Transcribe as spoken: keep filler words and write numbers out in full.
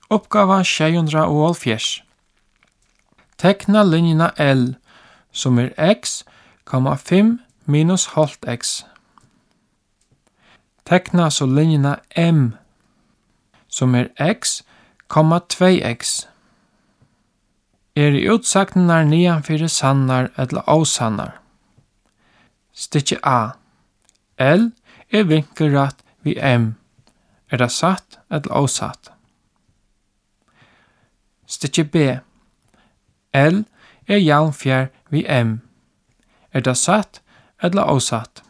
Uppgava sju hundra og hálvfjerds. Tekna linjena L, som er x, komma fem minus halvt x. Tekna så linjena M, som er x, komma två x. Er i utsagnar nianfyrir sannar eller osannar. Stikki A. L er vinkelrætt vi M. Er det satt eller osatt? Stikki B. L er javnfjær vi M. Er det satt eller osatt?